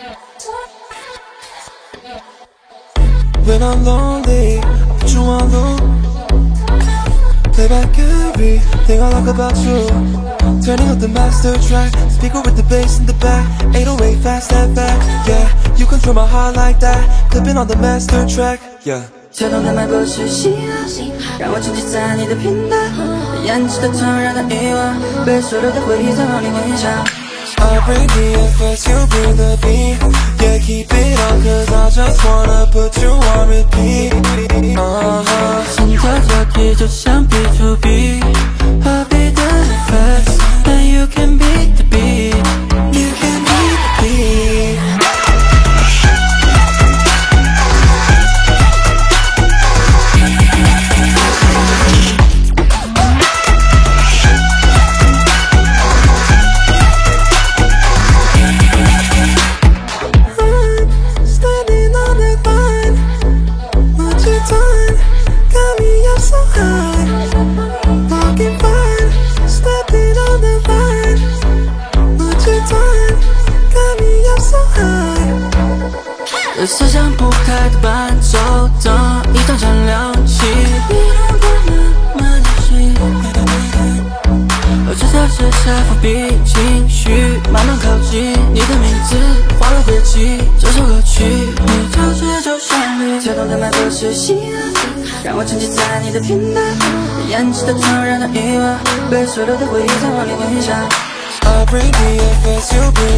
When I'm lonely, I put you on loop. Play back everything I like about you. Turning up the master track, speaker with the bass in the back. 808 fast and back, yeah. You control my heart like that. Clipping on the master track, yeah. 跳动的脉搏是信号，让我沉浸在你的频道，延迟的痛让它遗忘，被所有的回忆在梦里微笑。 I bring the effects, you bring the beat. Yeah, keep it on, cause I just wanna put you on repeat. 心跳交替就像 B2B， Heartbeat the effects, and you can beat the beat. You can beat the beat. 思想不开的伴奏，当一盏盏亮起，你让我慢慢的睡。这条街下伏笔，情绪慢慢靠近，你的名字化了轨迹。这首歌曲，你调节就旋律，跳动的脉搏是信号，让我沉浸在你的频道，延迟的痛让它遗忘，被所有的回忆在梦里微笑。 I bring the effects, you bring